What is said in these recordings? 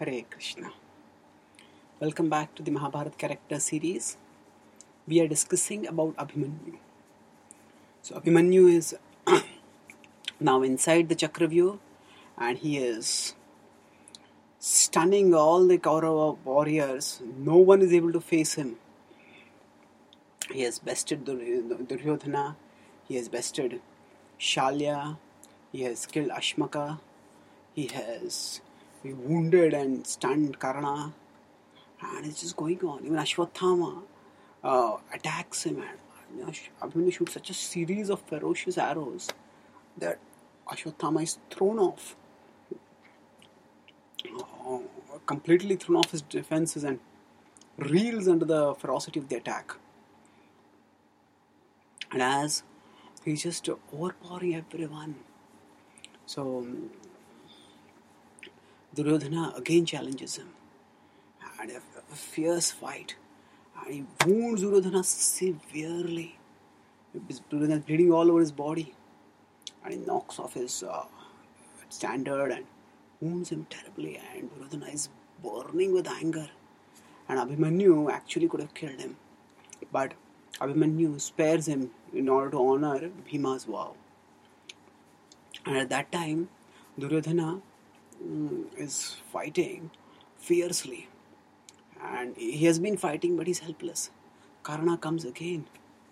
Hare Krishna. Welcome back to the Mahabharata character series. We are discussing about Abhimanyu. So Abhimanyu is now inside the Chakravyuh and he is stunning all the Kaurava warriors. No one is able to face him. He has bested Duryodhana, he has bested Shalya, he has killed Ashmaka, he has wounded and stunned Karna, and it's just going on. Even Ashwathama attacks him, and Abhimanyu shoots such a series of ferocious arrows that Ashwathama is thrown off, completely thrown off his defenses and reels under the ferocity of the attack. And as he's just overpowering everyone, so Duryodhana again challenges him, and a fierce fight, and he wounds Duryodhana severely. Duryodhana is bleeding all over his body, and he knocks off his standard and wounds him terribly, and Duryodhana is burning with anger, and Abhimanyu actually could have killed him, but Abhimanyu spares him in order to honor Bhima's vow. And at that time, Duryodhana is fighting fiercely, and he has been fighting but he's helpless. Karna comes again,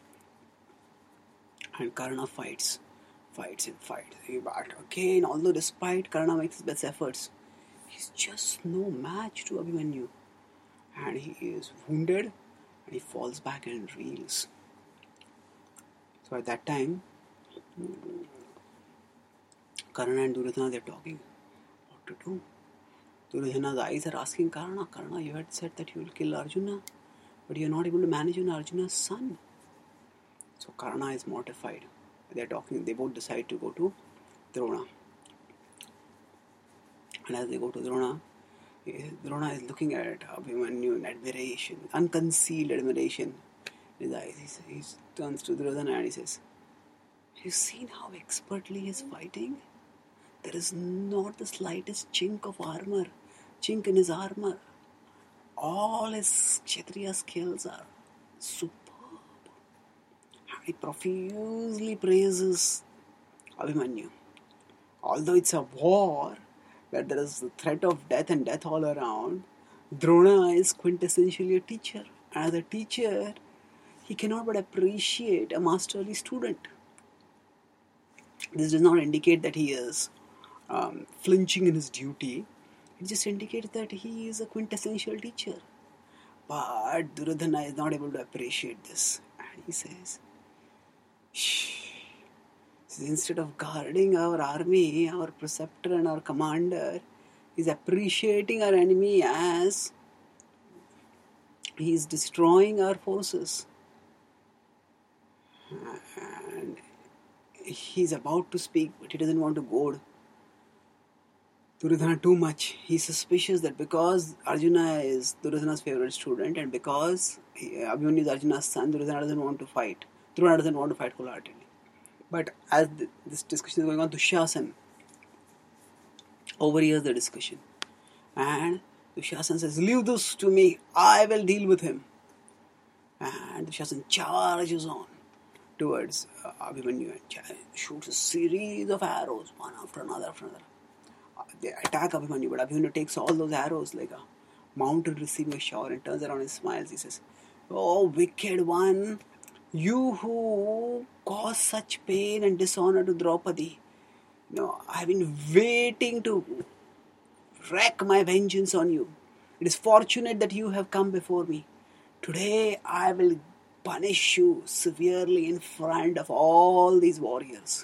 and Karna fights. But again, although despite Karna makes his best efforts, he's just no match to Abhimanyu, and he is wounded and he falls back and reels. So at that time, Karna and Duryodhana, they're talking what to do. Duryodhana's eyes are asking Karna, you had said that you will kill Arjuna, but you're not able to manage even Arjuna's son. So Karna is mortified. They're talking, they both decide to go to Drona. And as they go to Drona is looking at Abhimanyu in admiration, unconcealed admiration in his eyes. He turns to Duryodhana and he says, "Have you seen how expertly he is fighting? There is not the slightest chink in his armor. All his Kshatriya skills are superb." He profusely praises Abhimanyu. Although it's a war where there is the threat of death and death all around, Drona is quintessentially a teacher. As a teacher, he cannot but appreciate a masterly student. This does not indicate that he is flinching in his duty. It just indicates that he is a quintessential teacher. But Duryodhana is not able to appreciate this. And he says, instead of guarding our army, our preceptor and our commander is appreciating our enemy as he is destroying our forces. And he's about to speak, but he doesn't want to goad Duryodhana too much. He's suspicious that because Arjuna is Duryodhana's favorite student and because Abhimanyu is Arjuna's son, Duryodhana doesn't want to fight. Drona doesn't want to fight wholeheartedly. But as this discussion is going on, Dushasan overhears the discussion. And Dushasan says, "Leave this to me. I will deal with him." And Dushasan charges on towards Abhimanyu and shoots a series of arrows, one after another. They attack Abhimanyu, but Abhimanyu takes all those arrows like a mountain receiving a shower and turns around and smiles. He says, "Oh, wicked one, you who caused such pain and dishonor to Draupadi, I've been waiting to wreak my vengeance on you. It is fortunate that you have come before me. Today I will punish you severely in front of all these warriors."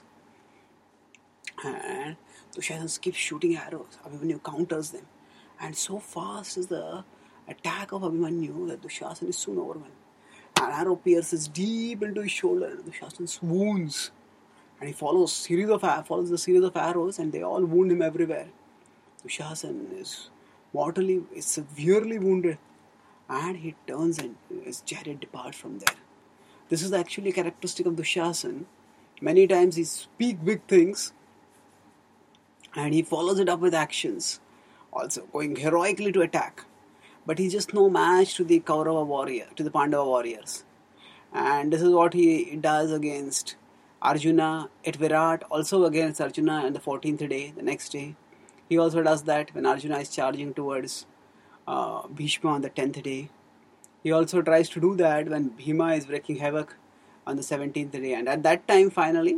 And Dushasan keeps shooting arrows. Abhimanyu counters them. And so fast is the attack of Abhimanyu that Dushasan is soon overwhelmed. An arrow pierces deep into his shoulder and Dushasan swoons. And he follows the series of arrows and they all wound him everywhere. Dushasan is severely wounded and he turns and his chariot departs from there. This is actually a characteristic of Dushasan. Many times he speaks big things and he follows it up with actions. also going heroically to attack. But he's just no match to the Kaurava warrior, to the Pandava warriors. And this is what he does against Arjuna at Virat, also against Arjuna on the 14th day, the next day. He also does that when Arjuna is charging towards Bhishma on the 10th day. He also tries to do that when Bhima is wreaking havoc on the 17th day. And at that time, finally,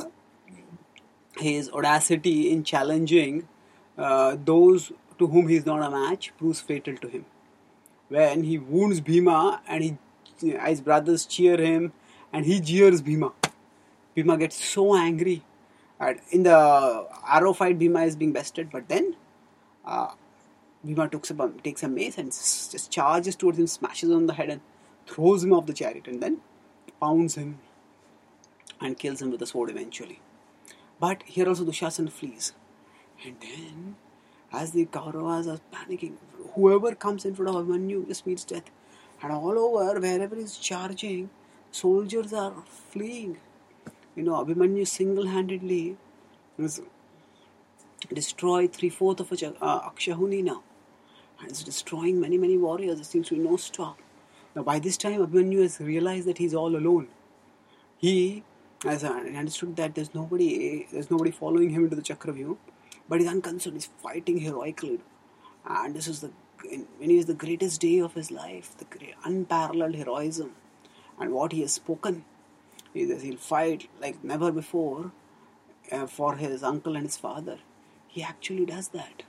his audacity in challenging those to whom he is not a match proves fatal to him. When he wounds Bhima and his brothers cheer him and he jeers Bhima. Bhima gets so angry. And in the arrow fight, Bhima is being bested, but then Bhima takes a mace and just charges towards him, smashes him on the head and throws him off the chariot and then pounds him and kills him with a sword eventually. But here also Dushasana flees. And then, as the Kauravas are panicking, whoever comes in front of Abhimanyu just meets death. And all over, wherever he's charging, soldiers are fleeing. Abhimanyu single-handedly has destroyed 3/4 of Akshahuni now. And it's destroying many, many warriors. There seems to be no stop. Now, by this time, Abhimanyu has realized that he's all alone. He has understood that there's nobody following him into the Chakravyuh, but he's unconcerned. He's fighting heroically, and this is when he is the greatest day of his life, the great, unparalleled heroism, and what he has spoken is that he'll fight like never before for his uncle and his father. He actually does that.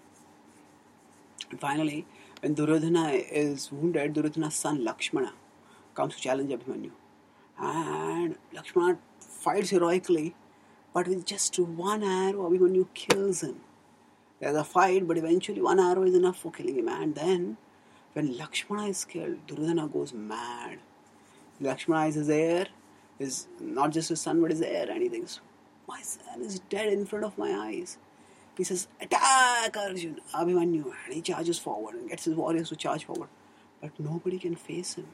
And finally, when Duryodhana is wounded, Duryodhana's son Lakshmana comes to challenge Abhimanyu. And Lakshmana fights heroically, but with just one arrow, Abhimanyu kills him. There's a fight, but eventually one arrow is enough for killing him. And then, when Lakshmana is killed, Duryodhana goes mad. Lakshmana is his heir, is not just his son, but his heir, and he thinks, my son is dead in front of my eyes. He says, attack Arjuna, Abhimanyu, and he charges forward and gets his warriors to charge forward. But nobody can face him.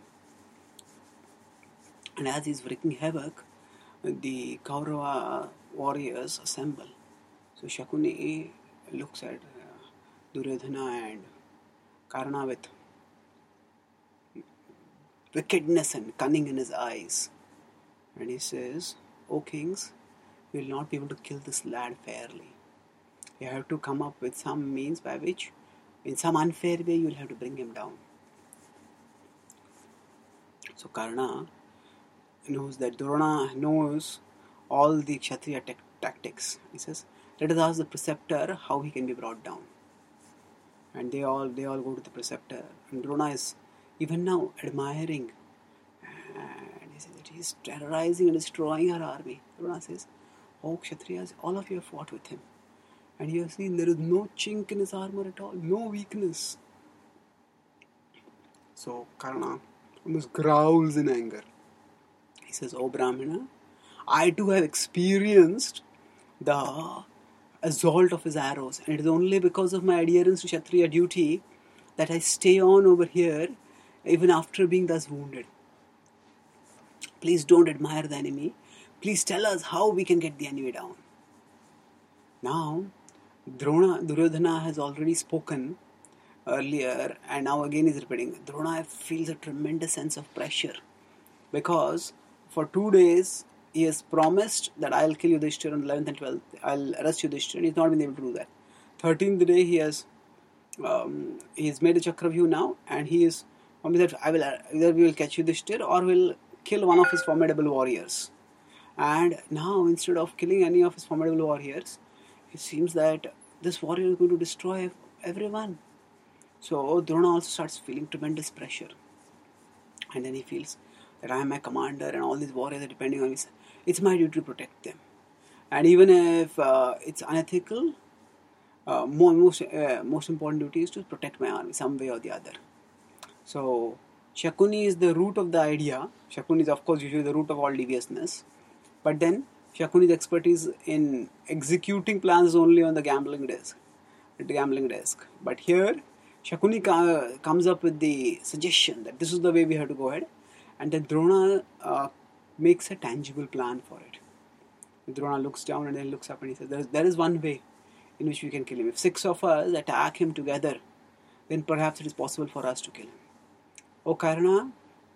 And as he's wreaking havoc, the Kaurava warriors assemble. So Shakuni looks at Duryodhana and Karna with wickedness and cunning in his eyes. And he says, O kings, you will not be able to kill this lad fairly. You have to come up with some means by which, in some unfair way, you will have to bring him down. So Karna knows that Drona knows all the Kshatriya tactics. He says, let us ask the preceptor how he can be brought down. And they all go to the preceptor. And Drona is even now admiring. And he says that he is terrorizing and destroying our army. Drona says, oh Kshatriyas, all of you have fought with him. And you have seen there is no chink in his armor at all, no weakness. So Karna almost growls in anger. He says, oh Brahmana, I too have experienced the assault of his arrows, and it is only because of my adherence to Kshatriya duty that I stay on over here even after being thus wounded. Please don't admire the enemy. Please tell us how we can get the enemy down. Now, Duryodhana has already spoken earlier, and now again is repeating. Drona feels a tremendous sense of pressure because for 2 days he has promised that I'll kill Yudhishthira on the 11th and 12th. I'll arrest Yudhishthira, and he's not been able to do that. 13th day he has made a Chakravyuh now, and he is promised that either we will catch Yudhishthira or we'll kill one of his formidable warriors. And now, instead of killing any of his formidable warriors, it seems that this warrior is going to destroy everyone. So Drona also starts feeling tremendous pressure. And then he feels that I am my commander and all these warriors are depending on me. It's my duty to protect them. And even if it's unethical, most important duty is to protect my army some way or the other. So Shakuni is the root of the idea. Shakuni is of course usually the root of all deviousness. But then Shakuni's expertise in executing plans only on the gambling desk. But here, Shakuni comes up with the suggestion that this is the way we have to go ahead. And then Drona makes a tangible plan for it. Drona looks down and then looks up and he says, there is one way. in which we can kill him. If 6 of us attack him together, then perhaps it is possible for us to kill him. O Karna,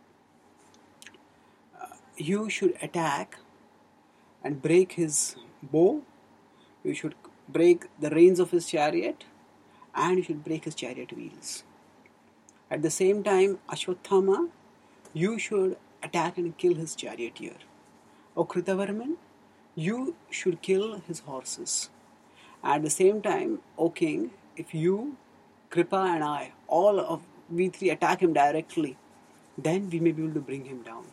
you should attack and break his bow. You should break the reins of his chariot, and you should break his chariot wheels. At the same time, Ashwathama, you should attack and kill his charioteer. O Kritavarman, you should kill his horses. At the same time, O king, if you, Kripa and I, all of we three attack him directly, then we may be able to bring him down.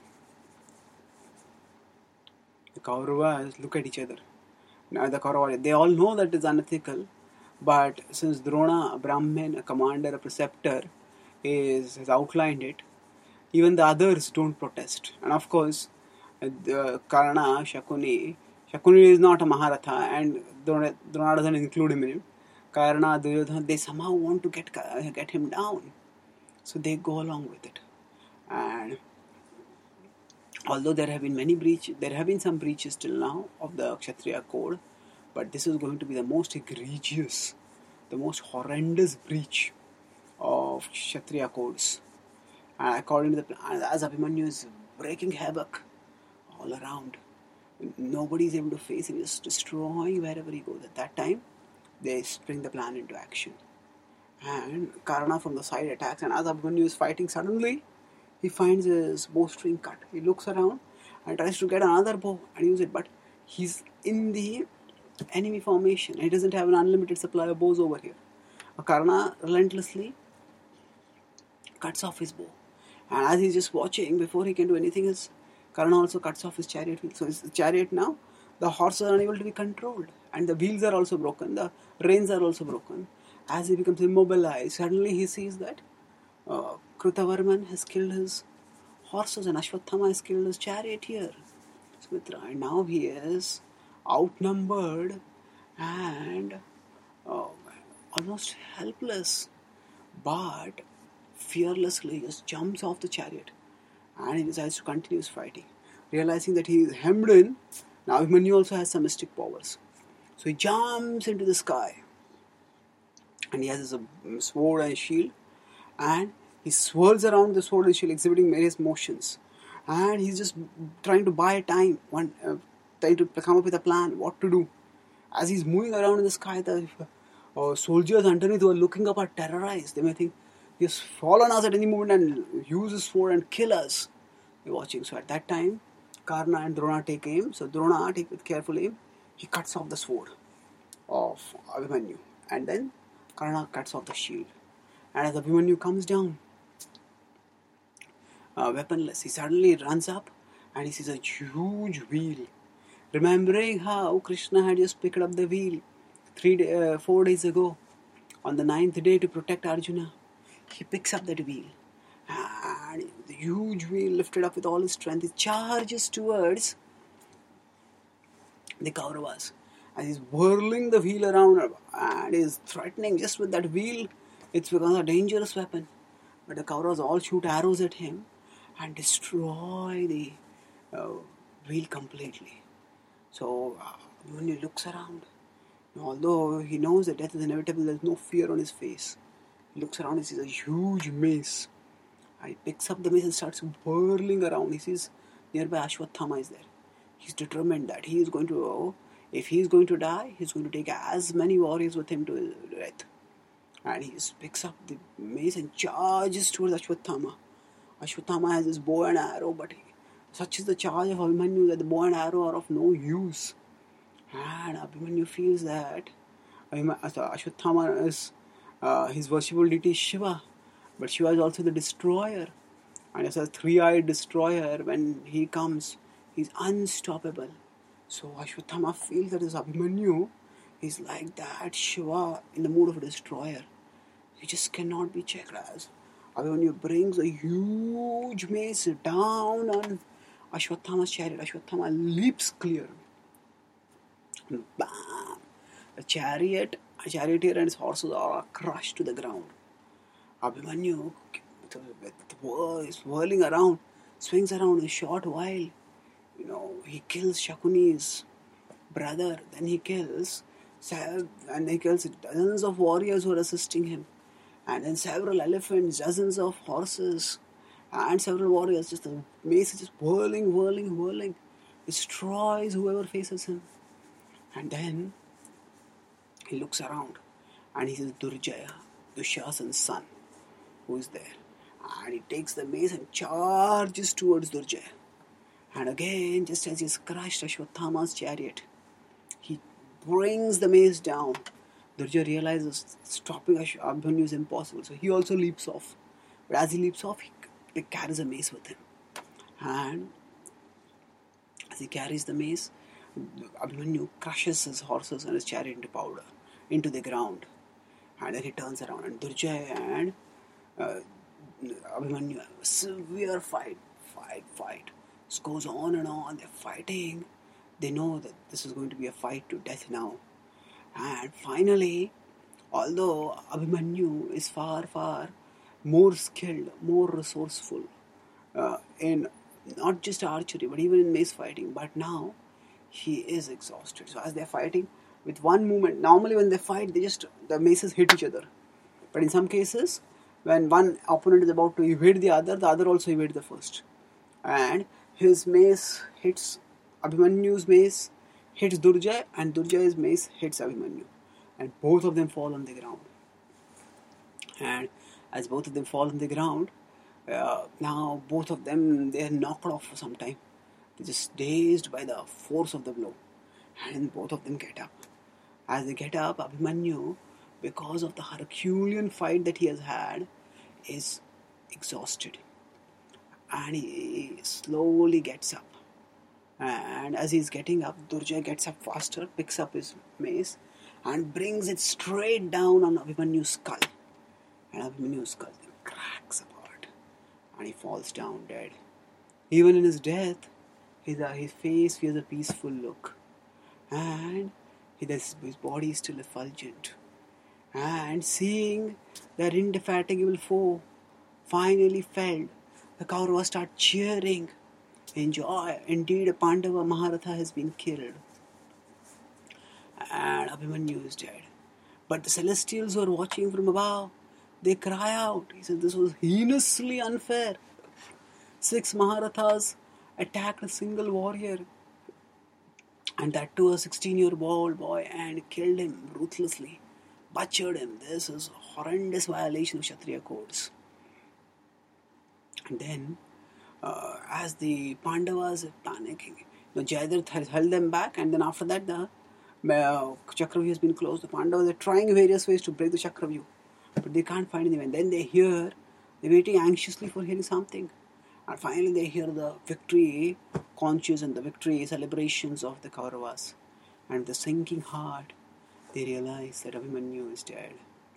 The Kauravas look at each other. Now the Kauravas, they all know that it's unethical, but since Drona, a Brahmin, a commander, a preceptor, has outlined it, even the others don't protest. And of course, Karna, Shakuni is not a Maharatha, and Drona doesn't include him in it. Karna, Duryodhana, they somehow want to get him down. So they go along with it. And although there have been some breaches till now of the Kshatriya code, but this is going to be the most egregious, the most horrendous breach of Kshatriya codes. And according to the plan, as Abhimanyu is breaking havoc all around, nobody is able to face him, just destroying wherever he goes. At that time, they spring the plan into action. And Karna from the side attacks, and as Abhimanyu is fighting, suddenly he finds his bowstring cut. He looks around and tries to get another bow and use it, but he's in the enemy formation. He doesn't have an unlimited supply of bows over here. Karna relentlessly cuts off his bow. And as he's just watching, before he can do anything else, Karna also cuts off his chariot wheel. So his chariot now, the horses are unable to be controlled. And the wheels are also broken. The reins are also broken. As he becomes immobilized, suddenly he sees that Kritavarman has killed his horses and Ashwathama has killed his charioteer, Sumitra. And now he is outnumbered and almost helpless. But fearlessly just jumps off the chariot and he decides to continue his fighting. Realizing that he is hemmed in, now Abhimanyu also has some mystic powers. So he jumps into the sky and he has his sword and shield, and he swirls around the sword and shield exhibiting various motions, and he's just trying to buy time, trying to come up with a plan what to do. As he's moving around in the sky, the soldiers underneath who are looking up are terrorized. They may think he's fallen us at any moment and use his sword and kill us. They're watching. So at that time, Karna and Drona take aim. So Drona, take with careful aim, he cuts off the sword of Abhimanyu, and then Karna cuts off the shield. And as Abhimanyu comes down, weaponless, he suddenly runs up and he sees a huge wheel. Remembering how Krishna had just picked up the wheel 4 days ago, on the 9th day to protect Arjuna, he picks up that wheel. And the huge wheel lifted up with all his strength, he charges towards the Kauravas. As he's whirling the wheel around and is threatening just with that wheel, it's become a dangerous weapon. But the Kauravas all shoot arrows at him and destroy the wheel completely. So when he looks around, although he knows that death is inevitable, there's no fear on his face. He looks around and sees a huge mace. And he picks up the mace and starts whirling around. He sees nearby Ashwathama is there. He's determined that he is going to, if he is going to die, he's going to take as many warriors with him to his death. And he just picks up the mace and charges towards Ashwathama. Ashwathama has his bow and arrow, but such is the charge of Abhimanyu that the bow and arrow are of no use. And Abhimanyu feels that Ashwathama is his worshipful deity Shiva, but Shiva is also the destroyer. And as a three-eyed destroyer, when he comes, he's unstoppable. So Ashwathama feels that this Abhimanyu is like that Shiva in the mood of a destroyer. He just cannot be checked. As Abhimanyu brings a huge mace down on Ashwathama's chariot. Ashwathama leaps clear. And bam! The charioteer and his horses are crushed to the ground. Abhimanyu is whirling around, swings around in a short while. He kills Shakuni's brother, then he kills And he kills dozens of warriors who are assisting him, and then several elephants, dozens of horses, and several warriors. Just the mace is just whirling, whirling, whirling, destroys whoever faces him. And then he looks around, and he sees Durjaya, Dushasan's son, who is there, and he takes the mace and charges towards Durjaya. And again, just as he's crushed Ashwatthama's chariot, he brings the mace down. Durjaya realizes stopping Abhimanyu is impossible, so he also leaps off. But as he leaps off, he carries a mace with him. And as he carries the mace, Abhimanyu crushes his horses and his chariot into the ground. And then he turns around, and Durjaya and Abhimanyu have a severe fight. This goes on and on. They're fighting. They know that this is going to be a fight to death now. And finally, although Abhimanyu is far more skilled, more resourceful in not just archery but even in mace fighting, but now he is exhausted. So as they're fighting, with one movement, normally when they fight, the maces hit each other. But in some cases, when one opponent is about to evade the other also evades the first. And his mace hits Abhimanyu's mace, hits Durjaya, and Durjaya's mace hits Abhimanyu. And both of them fall on the ground. And as both of them fall on the ground, now both of them, they are knocked off for some time. They're just dazed by the force of the blow. And both of them get up. As they get up, Abhimanyu, because of the Herculean fight that he has had, is exhausted. And he slowly gets up. And as he's getting up, Durjaya gets up faster, picks up his mace, and brings it straight down on Abhimanyu's skull. And Abhimanyu's skull cracks apart. And he falls down dead. Even in his death, his face wears a peaceful look. And his body is still effulgent. And seeing their indefatigable foe finally felled, the Kauravas start cheering in joy. Indeed, a Pandava Maharatha has been killed. And Abhimanyu is dead. But the Celestials who are watching from above, they cry out. He said, this was heinously unfair. 6 Maharathas attacked a single warrior. And that too a 16-year-old boy, and killed him ruthlessly. Butchered him. This is a horrendous violation of Kshatriya codes. And then, as the Pandavas are panicking, Jayadratha has held them back, and then after that the Chakravyu has been closed. The Pandavas are trying various ways to break the Chakravyu, but they can't find anything. And then they're waiting anxiously for hearing something. And finally they hear the victory conches and the victory celebrations of the Kauravas. And with a sinking heart, they realize that Abhimanyu is dead.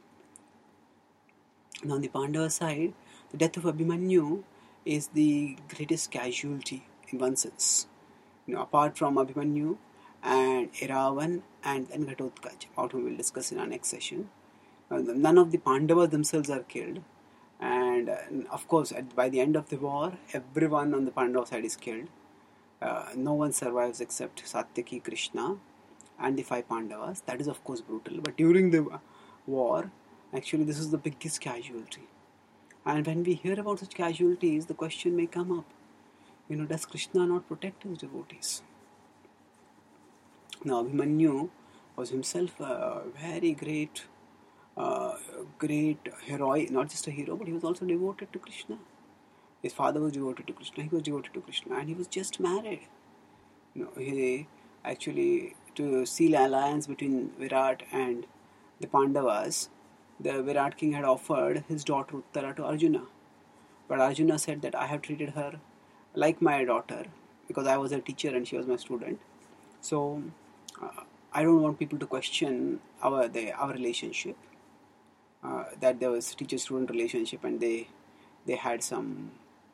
Now on the Pandava side, the death of Abhimanyu is the greatest casualty in one sense. Apart from Abhimanyu and Eravan and then Ghatotkacha, about whom we'll discuss in our next session, none of the Pandavas themselves are killed. And of course, by the end of the war, everyone on the Pandava side is killed. No one survives except Satyaki, Krishna, and the 5 Pandavas. That is of course brutal. But during the war, actually this is the biggest casualty. And when we hear about such casualties, the question may come up, does Krishna not protect his devotees? Now Abhimanyu was himself a very great heroic, not just a hero, but he was also devoted to Krishna. His father was devoted to Krishna, he was devoted to Krishna, and he was just married. He actually, to seal alliance between Virat and the Pandavas, the Virat king had offered his daughter Uttara to Arjuna. But Arjuna said that I have treated her like my daughter because I was her teacher and she was my student. So I don't want people to question our relationship. That there was teacher-student relationship and they had some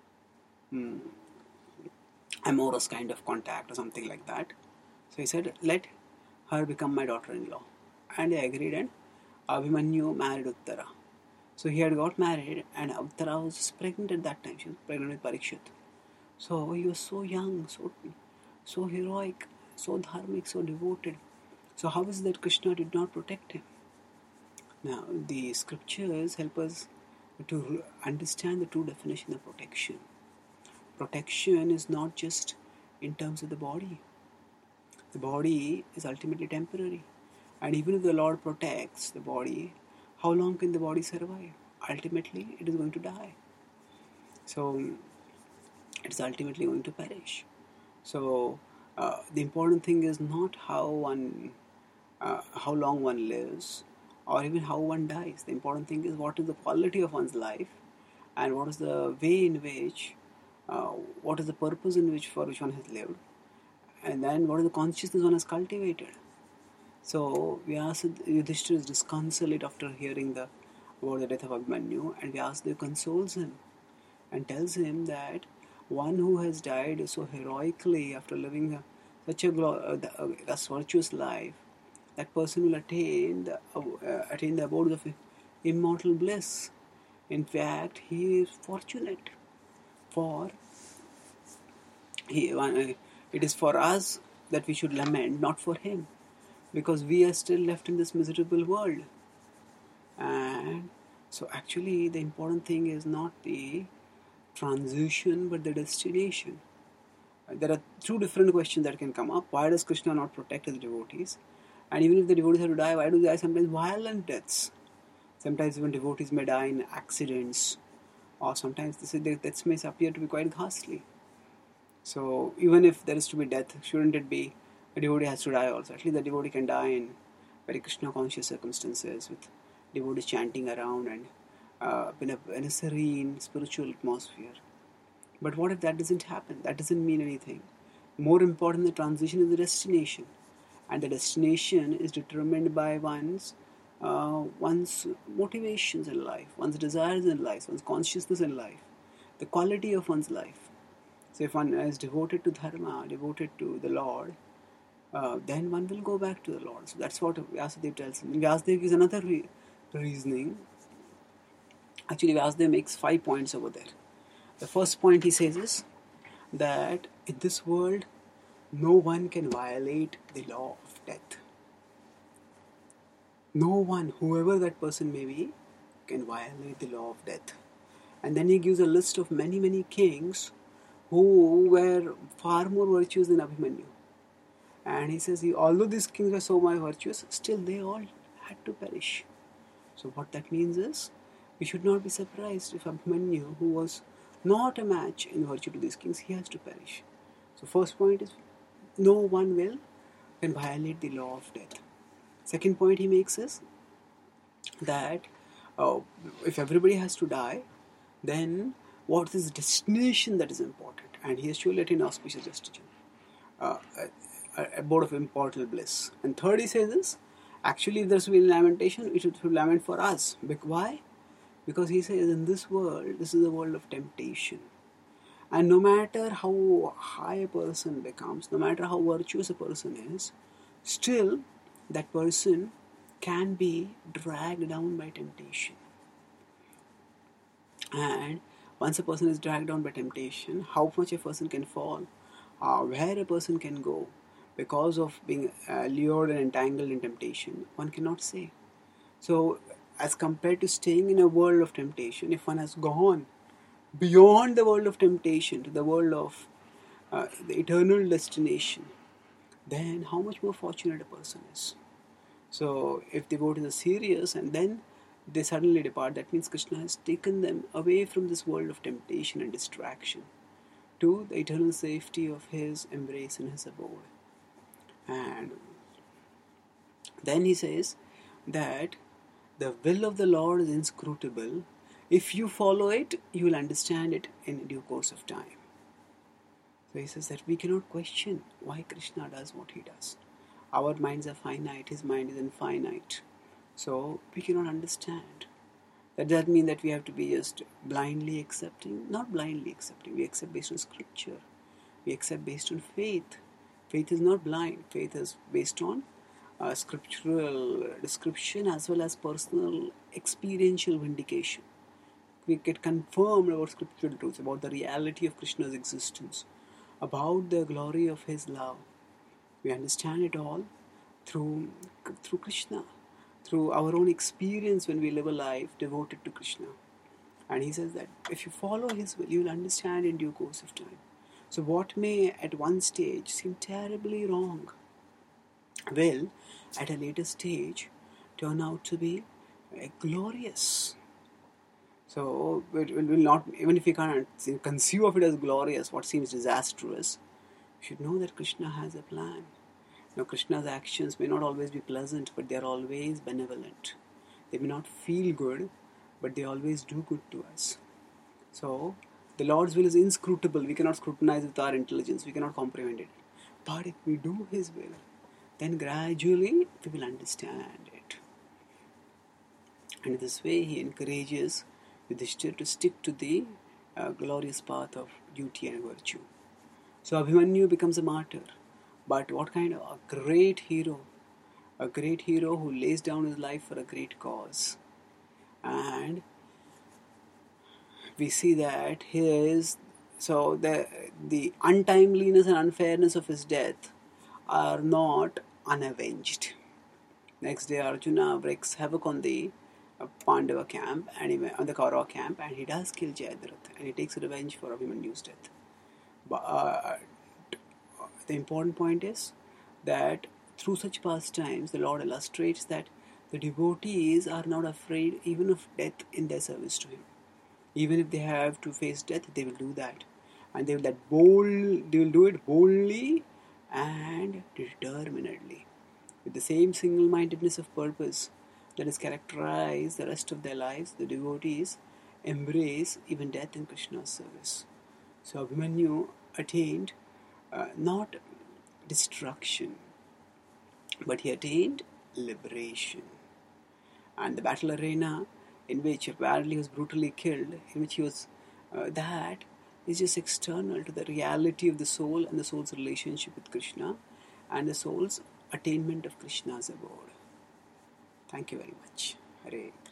amorous kind of contact or something like that. So he said, let her become my daughter-in-law. And they agreed, and Abhimanyu married Uttara. So he had got married, and Uttara was pregnant at that time. She was pregnant with Parikshit. So he was so young, so heroic, so dharmic, so devoted. So how is that Krishna did not protect him? Now, the scriptures help us to understand the true definition of protection. Protection is not just in terms of the body. The body is ultimately temporary. And even if the Lord protects the body, how long can the body survive? Ultimately, it is going to die. So, it is ultimately going to perish. So, the important thing is not how long one lives, or even how one dies. The important thing is what is the quality of one's life, and what is the way in which, what is the purpose in which for which one has lived, and then what is the consciousness one has cultivated. So Yudhishthira is disconsolate after hearing about the death of Abhimanyu, and Vyasadeva consoles him and tells him that one who has died so heroically after living such a virtuous life, that person will attain the abode of immortal bliss. In fact, he is fortunate, for it is for us that we should lament, not for him, because we are still left in this miserable world. And so actually the important thing is not the transition but the destination. There are two different questions that can come up. Why does Krishna not protect his devotees? And even if the devotees have to die, why do they die sometimes violent deaths? Sometimes even devotees may die in accidents, or sometimes the deaths may appear to be quite ghastly. So even if there is to be death, shouldn't it be a devotee has to die also? At least the devotee can die in very Krishna conscious circumstances, with devotees chanting around and in a serene spiritual atmosphere. But what if that doesn't happen? That doesn't mean anything. More important than the transition is the destination, and the destination is determined by one's motivations in life, one's desires in life, one's consciousness in life, the quality of one's life. So if one is devoted to dharma, devoted to the Lord, then one will go back to the Lord. So that's what Vyasadeva tells him. And Vyasadeva gives another reasoning. Actually, Vyasadeva makes 5 points over there. The first point he says is that in this world, no one can violate the law of death. No one, whoever that person may be, can violate the law of death. And then he gives a list of many, many kings who were far more virtuous than Abhimanyu. And he says, although these kings were so much virtuous, still they all had to perish. So what that means is, we should not be surprised if Abhimanyu, who was not a match in virtue to these kings, he has to perish. So first point is, no one can violate the law of death. Second point he makes is that if everybody has to die, then what is the destination that is important? And he has surely attained auspicious destination, abode of immortal bliss. And third he says is, actually if there should be lamentation, we should lament for us. Why? Because he says in this world, this is a world of temptation. And no matter how high a person becomes, no matter how virtuous a person is, still that person can be dragged down by temptation. And once a person is dragged down by temptation, how much a person can fall, where a person can go because of being lured and entangled in temptation, one cannot say. So as compared to staying in a world of temptation, if one has gone beyond the world of temptation to the world of the eternal destination, then how much more fortunate a person is. So if devotees are serious and then they suddenly depart, that means Krishna has taken them away from this world of temptation and distraction to the eternal safety of his embrace and his abode. And then he says that the will of the Lord is inscrutable. If you follow it, you will understand it in due course of time. So he says that we cannot question why Krishna does what he does. Our minds are finite, his mind is infinite. So we cannot understand. That doesn't mean that we have to be just blindly accepting. Not blindly accepting. We accept based on scripture. We accept based on faith. Faith is not blind. Faith is based on scriptural description as well as personal experiential vindication. We get confirmed about scriptural truths, about the reality of Krishna's existence, about the glory of his love. We understand it all through Krishna, through our own experience when we live a life devoted to Krishna. And he says that if you follow his will, you will understand in due course of time. So what may at one stage seem terribly wrong will at a later stage turn out to be glorious. So it will not, even if you can't conceive of it as glorious, what seems disastrous, you should know that Krishna has a plan. Now, Krishna's actions may not always be pleasant, but they are always benevolent. They may not feel good, but they always do good to us. So, the Lord's will is inscrutable. We cannot scrutinize with our intelligence. We cannot comprehend it. But if we do His will, then gradually we will understand it. And in this way, He encourages Yudhishthira to stick to the glorious path of duty and virtue. So, Abhimanyu becomes a martyr. But what kind of a great hero who lays down his life for a great cause. And we see that the untimeliness and unfairness of his death are not unavenged. Next day, Arjuna wreaks havoc on the Pandava camp and on the Kaurava camp, and he does kill Jayadratha, and he takes revenge for Abhimanyu's death. But the important point is that through such pastimes, the Lord illustrates that the devotees are not afraid even of death in their service to Him. Even if they have to face death, they will do that. And they will do it boldly and determinedly. With the same single-mindedness of purpose that has characterized the rest of their lives, the devotees embrace even death in Krishna's service. So Abhimanyu attained not destruction, but he attained liberation. And the battle arena in which apparently he was brutally killed, in which he was, that is just external to the reality of the soul and the soul's relationship with Krishna and the soul's attainment of Krishna's abode. Thank you very much. Hare